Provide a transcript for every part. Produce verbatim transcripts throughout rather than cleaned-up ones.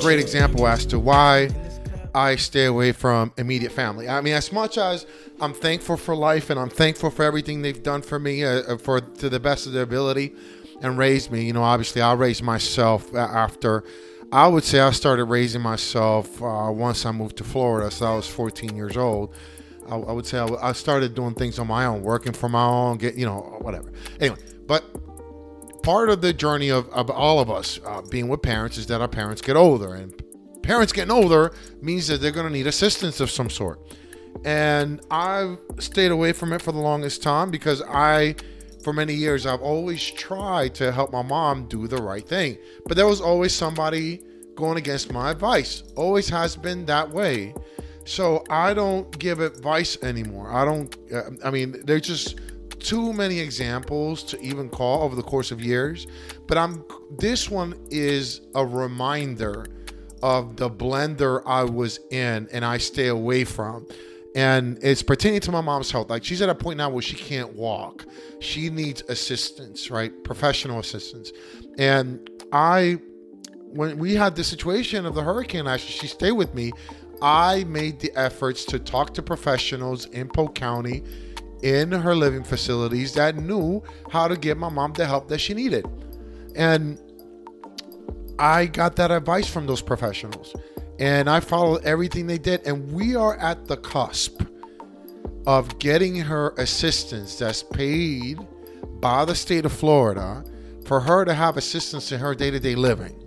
great example as to why I stay away from immediate family. I mean, as much as I'm thankful for life and I'm thankful for everything they've done for me, uh, for to the best of their ability, and raised me. You know, obviously, I raised myself after. I would say I started raising myself uh, once I moved to Florida, so I was fourteen years old. I, I would say I, I started doing things on my own, working for my own, get you know, whatever. Anyway, but part of the journey of, of all of us uh, being with parents is that our parents get older, and parents getting older means that they're going to need assistance of some sort. And I've stayed away from it for the longest time because I, for many years, I've always tried to help my mom do the right thing. But there was always somebody going against my advice. Always has been that way. So I don't give advice anymore. I don't, uh, I mean, there's just too many examples to even call over the course of years. But I'm, this one is a reminder of the blender I was in and I stay away from. And it's pertaining to my mom's health. Like, she's at a point now where she can't walk. She needs assistance, right? Professional assistance. And I, when we had the situation of the hurricane last year, she stayed with me. I made the efforts to talk to professionals in Polk County in her living facilities that knew how to get my mom the help that she needed. And I got that advice from those professionals, and I followed everything they did. And we are at the cusp of getting her assistance that's paid by the state of Florida for her to have assistance in her day-to-day living.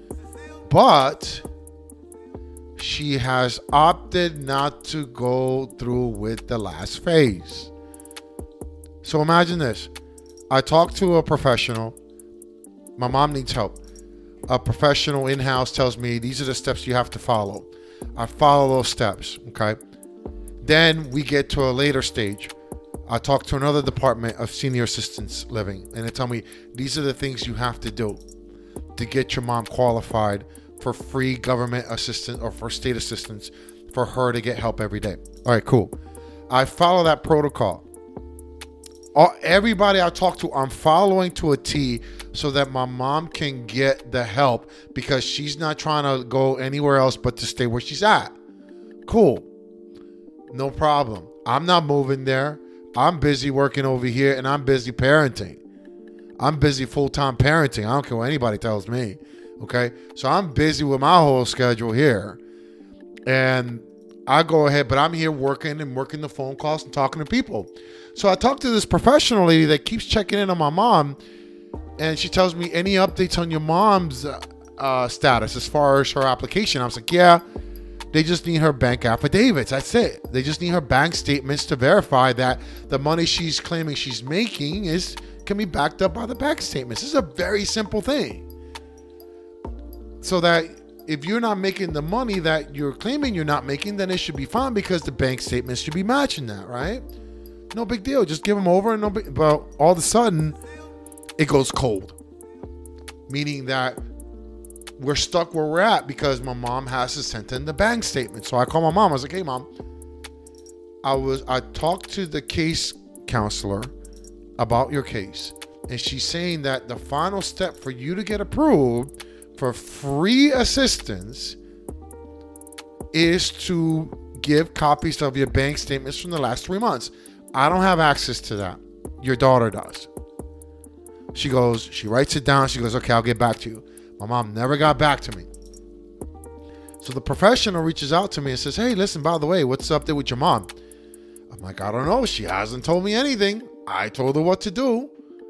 But she has opted not to go through with the last phase. So imagine this. I talked to a professional. My mom needs help. A professional in-house tells me these are the steps you have to follow. I follow those steps, okay? Then we get to a later stage. I talk to another department of senior assistance living, and they tell me these are the things you have to do to get your mom qualified for free government assistance or for state assistance for her to get help every day. All right, cool. I follow that protocol. All, everybody I talk to, I'm following to a T so that my mom can get the help because she's not trying to go anywhere else but to stay where she's at. Cool. No problem. I'm not moving there. I'm busy working over here and I'm busy parenting. I'm busy full-time parenting. I don't care what anybody tells me. Okay? So I'm busy with my whole schedule here. And I go ahead, but I'm here working and working the phone calls and talking to people. So I talked to this professional lady that keeps checking in on my mom, and she tells me, any updates on your mom's uh, status as far as her application? I was like, yeah, they just need her bank affidavits. That's it. They just need her bank statements to verify that the money she's claiming she's making is can be backed up by the bank statements. This is a very simple thing. So that if you're not making the money that you're claiming you're not making, then it should be fine because the bank statements should be matching that, right? No big deal. Just give them over. And no big, but all of a sudden, it goes cold. Meaning that we're stuck where we're at because my mom has to send in the bank statement. So I call my mom. I was like, hey, mom. I was I talked to the case counselor about your case. And she's saying that the final step for you to get approved for free assistance is to give copies of your bank statements from the last three months. I don't have access to that. Your daughter does. She goes, she writes it down. She goes, okay, I'll get back to you. My mom never got back to me. So the professional reaches out to me and says, hey, listen, by the way, what's up there with your mom? I'm like, I don't know. She hasn't told me anything. I told her what to do.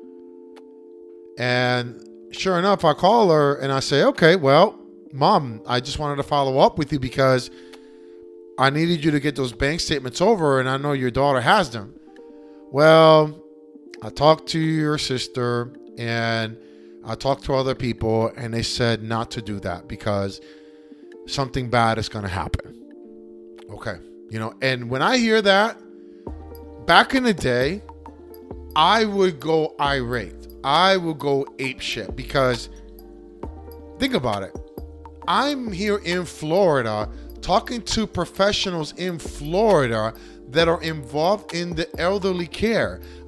And sure enough, I call her and I say, okay, well, mom, I just wanted to follow up with you because I needed you to get those bank statements over, and I know your daughter has them. Well, I talked to your sister, and I talked to other people, and they said not to do that because something bad is going to happen. Okay. You know, and when I hear that, back in the day, I would go irate. I would go apeshit because think about it. I'm here in Florida talking to professionals in Florida that are involved in the elderly care.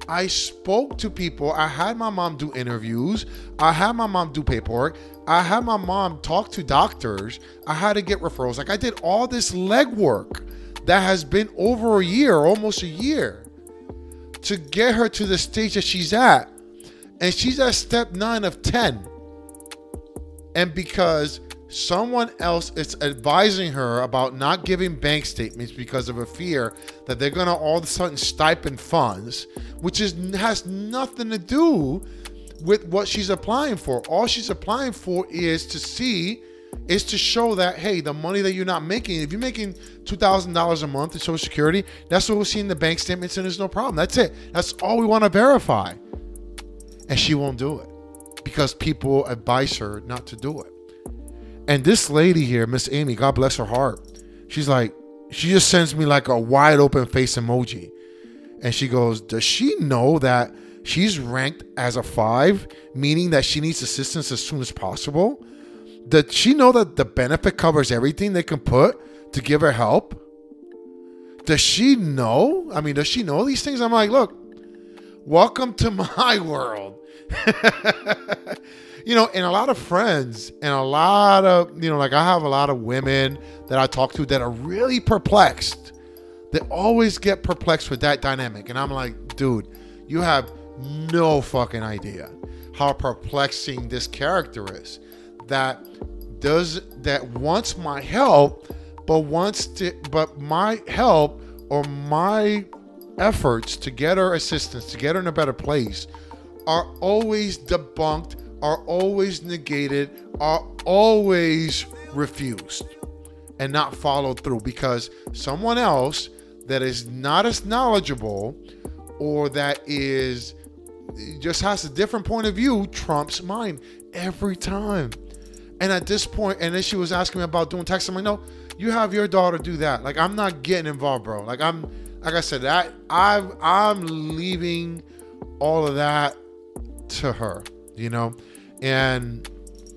I spoke to people. I had my mom do interviews. I had my mom do paperwork. I had my mom talk to doctors. I had to get referrals. Like I did all this legwork that has been over a year, almost a year, to get her to the stage that she's at. And she's at step nine of ten. And because someone else is advising her about not giving bank statements because of a fear that they're going to all of a sudden stipend funds, which is has nothing to do with what she's applying for. All she's applying for is to see, is to show that, hey, the money that you're not making, if you're making two thousand dollars a month in Social Security, that's what we'll see in the bank statements and there's no problem. That's it. That's all we want to verify. And she won't do it because people advise her not to do it. And this lady here, Miss Amy, God bless her heart, she's like, she just sends me like a wide open face emoji. And she goes, does she know that she's ranked as a five, meaning that she needs assistance as soon as possible? Does she know that the benefit covers everything they can put to give her help? Does she know? I mean, does she know these things? I'm like, look, welcome to my world. You know, and a lot of friends and a lot of, you know, like I have a lot of women that I talk to that are really perplexed. They always get perplexed with that dynamic. And I'm like, dude, you have no fucking idea how perplexing this character is. That does, that wants my help, but wants to, but my help or my efforts to get her assistance, to get her in a better place, are always debunked, are always negated, are always refused and not followed through because someone else that is not as knowledgeable or that is just has a different point of view trumps mine every time. And at this point, and then she was asking me about doing taxes. I'm like, no, you have your daughter do that. Like, I'm not getting involved, bro. Like, I'm, like I said, that I've, I'm leaving all of that to her, you know? And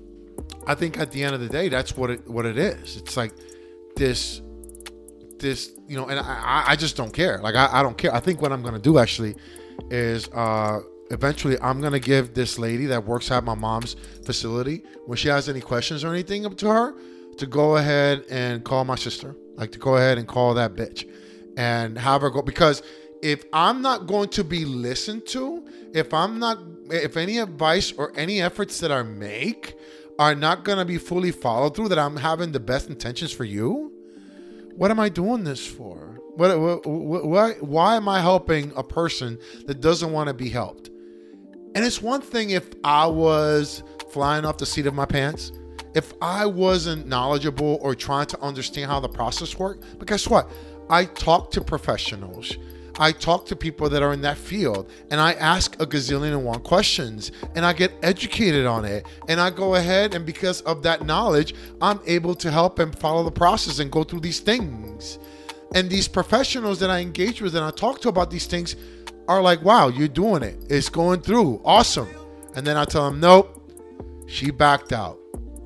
I think at the end of the day, that's what it, what it is. It's like this, this, you know, and I, I just don't care. Like, I, I don't care. I think what I'm going to do actually is, uh, eventually I'm going to give this lady that works at my mom's facility, when she has any questions or anything up to her, to go ahead and call my sister, like to go ahead and call that bitch and have her go, because if I'm not going to be listened to, if I'm not, if any advice or any efforts that I make are not going to be fully followed through, that I'm having the best intentions for you, what am I doing this for? What, what, why, why am I helping a person that doesn't want to be helped? And it's one thing if I was flying off the seat of my pants, if I wasn't knowledgeable or trying to understand how the process worked. But guess what? I talk to professionals. I talk to people that are in that field, and I ask a gazillion and one questions, and I get educated on it, and I go ahead, and because of that knowledge, I'm able to help them follow the process and go through these things. And these professionals that I engage with and I talk to about these things are like, wow, you're doing it. It's going through. Awesome. And then I tell them, nope, she backed out.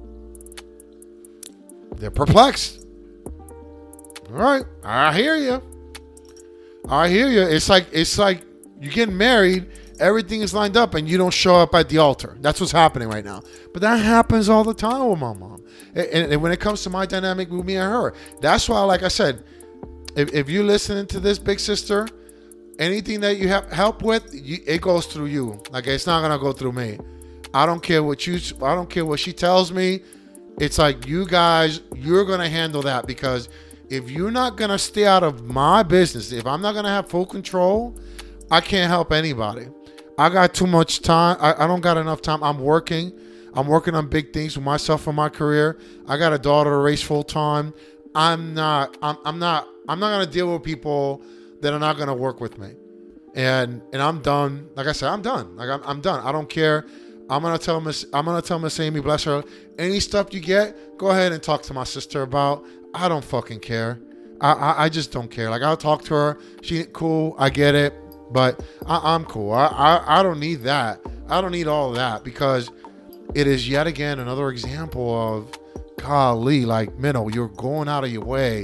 They're perplexed. All right, I hear you. I hear you. It's like it's like you're getting married, everything is lined up, and you don't show up at the altar. That's what's happening right now. But that happens all the time with my mom. And, and when it comes to my dynamic with me and her, that's why, like I said, if, if you're listening to this, big sister, anything that you have help with, you, it goes through you. Like, it's not gonna go through me. I don't care what you. I don't care what she tells me. It's like, you guys, you're gonna handle that, because if you're not going to stay out of my business, if I'm not going to have full control, I can't help anybody. I got too much time. I, I don't got enough time. I'm working. I'm working on big things with myself and my career. I got a daughter to raise full time. I'm not, I'm, I'm not, I'm not going to deal with people that are not going to work with me. And, and I'm done. Like I said, I'm done. Like I'm, I'm done. I don't care. I'm going to tell Miss, I'm going to tell Miss Amy, bless her, any stuff you get, go ahead and talk to my sister about. I don't fucking care. I, I I just don't care. Like, I'll talk to her. She cool. I get it. But I, I'm cool. I, I, I don't need that. I don't need all of that, because it is yet again another example of, golly, like, Minnow, you're going out of your way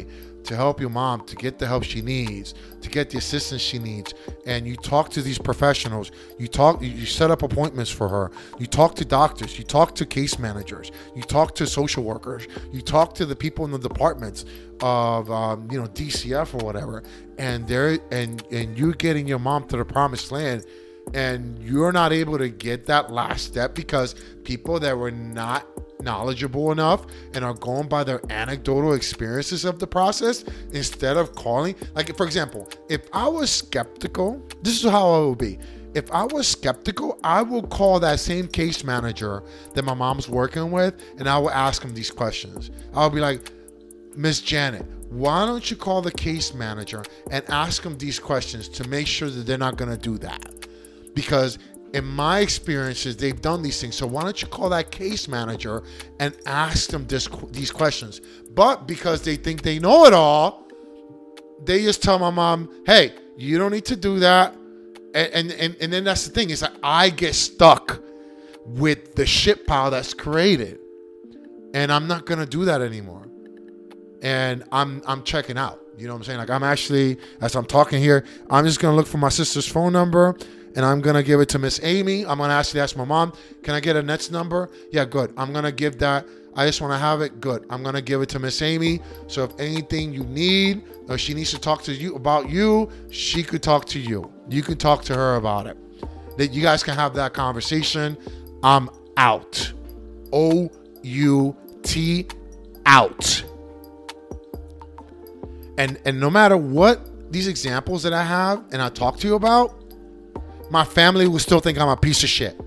to help your mom to get the help she needs, to get the assistance she needs, and you talk to these professionals, you talk, you set up appointments for her, you talk to doctors, you talk to case managers, you talk to social workers, you talk to the people in the departments of um, you know, D C F or whatever, and they're and and you're getting your mom to the promised land, and you're not able to get that last step because people that were not knowledgeable enough and are going by their anecdotal experiences of the process instead of calling. Like, for example, if I was skeptical, this is how I would be. If I was skeptical, I will call that same case manager that my mom's working with, and I will ask him these questions. I'll be like, Miss Janet, why don't you call the case manager and ask them these questions to make sure that they're not going to do that? Because in my experiences, they've done these things. So why don't you call that case manager and ask them this, these questions? But because they think they know it all, they just tell my mom, hey, you don't need to do that. And, and, and then that's the thing, is that I get stuck with the shit pile that's created. And I'm not going to do that anymore. And I'm I'm checking out. You know what I'm saying? Like, I'm actually, as I'm talking here, I'm just going to look for my sister's phone number, and I'm going to give it to Miss Amy. I'm going to actually ask my mom, can I get Annette's number? Yeah, good. I'm going to give that. I just want to have it. Good. I'm going to give it to Miss Amy. So if anything you need, or she needs to talk to you about you, she could talk to you. You can talk to her about it. That you guys can have that conversation. I'm out. O U T out. And and no matter what these examples that I have and I talk to you about, my family will still think I'm a piece of shit.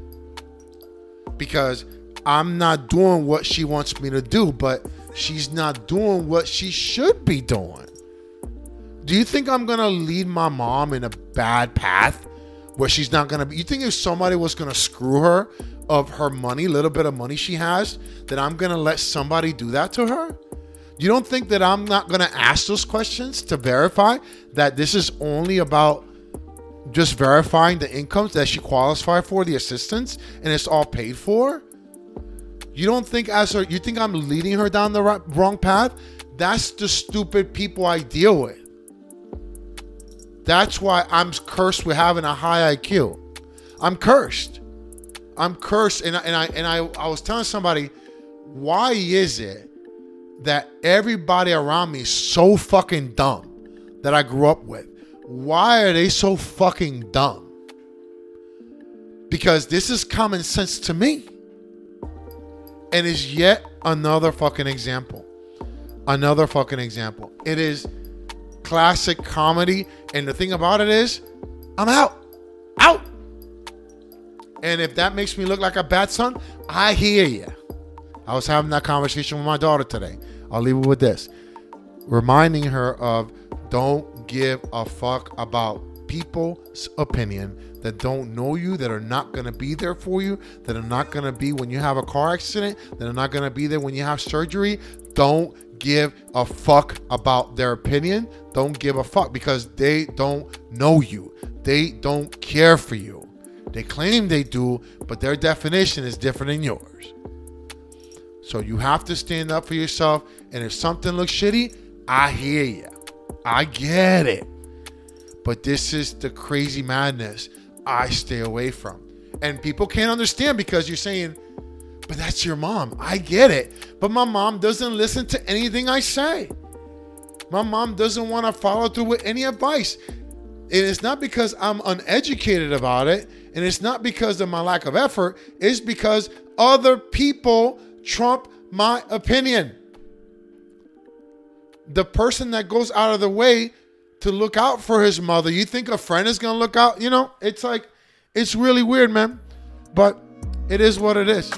Because I'm not doing what she wants me to do, but she's not doing what she should be doing. Do you think I'm going to lead my mom in a bad path where she's not going to be? You think if somebody was going to screw her of her money, little bit of money she has, that I'm going to let somebody do that to her? You don't think that I'm not going to ask those questions to verify that this is only about just verifying the incomes that she qualifies for, the assistance, and it's all paid for? You don't think as her, you think I'm leading her down the right, wrong path? That's the stupid people I deal with. That's why I'm cursed with having a high I Q. I'm cursed. I'm cursed. And I, and I, and I, I was telling somebody, why is it that everybody around me is so fucking dumb that I grew up with? Why are they so fucking dumb? Because this is common sense to me. And it's yet another fucking example. Another fucking example. It is classic comedy. And the thing about it is, I'm out. Out. And if that makes me look like a bad son, I hear you. I was having that conversation with my daughter today. I'll leave it with this. Reminding her of, don't give a fuck about people's opinion that don't know you, that are not going to be there for you, that are not going to be when you have a car accident, that are not going to be there when you have surgery. Don't give a fuck about their opinion. Don't give a fuck, because they don't know you. They don't care for you. They claim they do, but their definition is different than yours. So you have to stand up for yourself. And if something looks shitty, I hear you. I get it. But this is the crazy madness I stay away from. And people can't understand, because you're saying, but that's your mom. I get it. But my mom doesn't listen to anything I say. My mom doesn't want to follow through with any advice. And it's not because I'm uneducated about it. And it's not because of my lack of effort. It's because other people trump my opinion. The person that goes out of the way to look out for his mother, you think a friend is going to look out? You know, it's like, it's really weird, man. But it is what it is.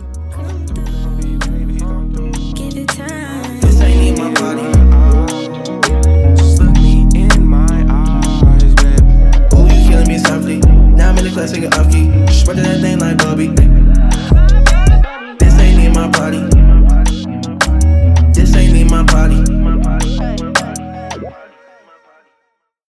This ain't in my body. Just look me in my eyes, babe. Ooh, you killing me softly. Now I'm in the class, take it off key. Spread that thing like Bobby.